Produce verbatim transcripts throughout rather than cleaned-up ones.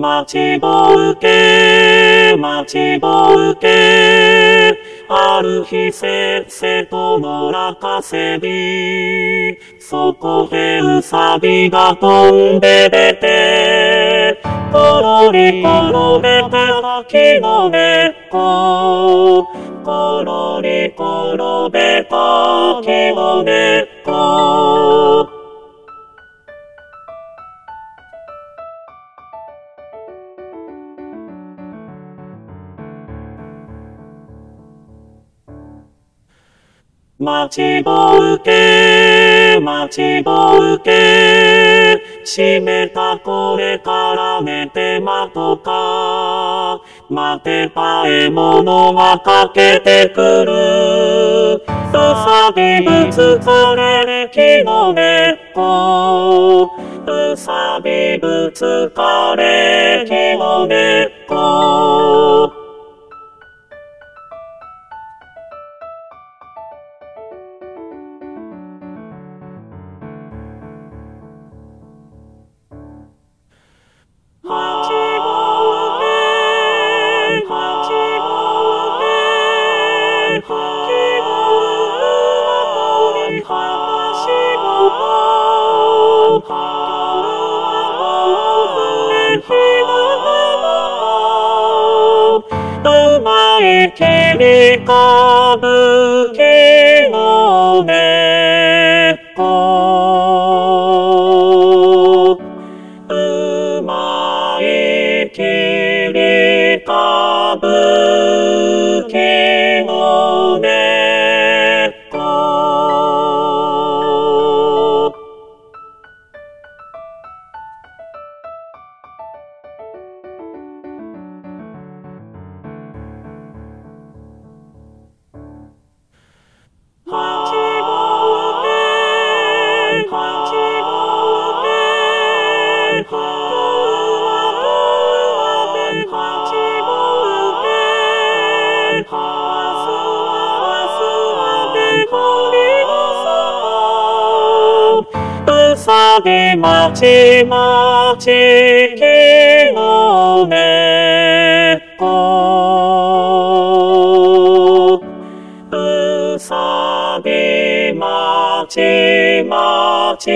待ちぼうけ、待ちぼうけ。ある日せっせとのらかせび。そこへうさびが飛んで出て。ころりころべた木の根っこ。ころりころべた木の根っこ。待ちぼうけ、待ちぼうけ。閉めたこれから寝て待とか。待てば獲物が駆けてくる。うさびぶつかれ木の根っこ。うさびぶつかれ木の根っこ。うまい切りかぶ木の根っこ。うまい切りかぶ木の根っこ。待ちぼうけ、待ちぼうけ。待ちぼうけ。明日はべこりごそう。うさぎ待ち待ち木の根っこ。うさぎ待ち待ち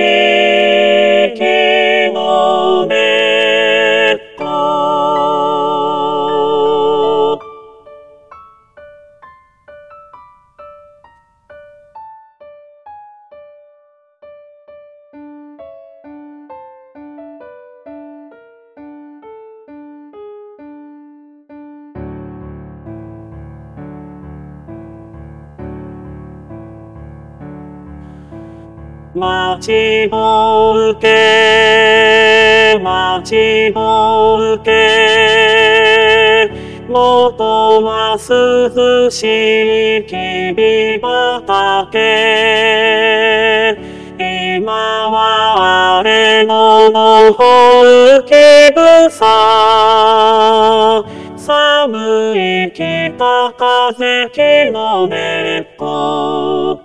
木の根っこ。待ちぼうけ、待ちぼうけ。元は涼しいきび畑。今は荒れ野のほうき草。寒い北風木の根っこ。